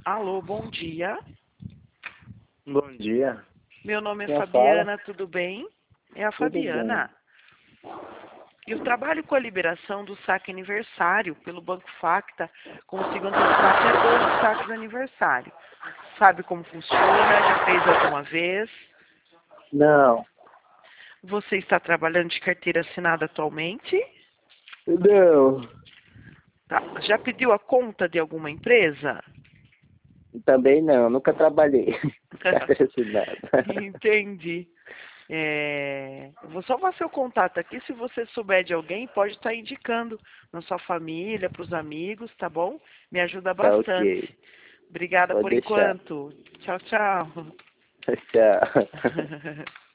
Alô, bom dia. Bom dia. Meu nome é Quem Fabiana, fala? tudo bem? É a Tudo bem. Fabiana. Eu trabalho com a liberação do saque aniversário pelo Banco Facta. Consigo antecipar até 12 saques de aniversário. Sabe como funciona? Já fez alguma vez? Não. Você está trabalhando de carteira assinada atualmente? Não. Tá. Já pediu a conta de alguma empresa? Também não. Nunca trabalhei. Carteira assinada. Entendi. Vou salvar seu contato aqui. Se você souber de alguém, pode estar indicando na sua família, para os amigos, tá bom? Me ajuda Tá bastante. ok. Obrigada Pode por deixar. enquanto. Tchau, tchau. Tchau.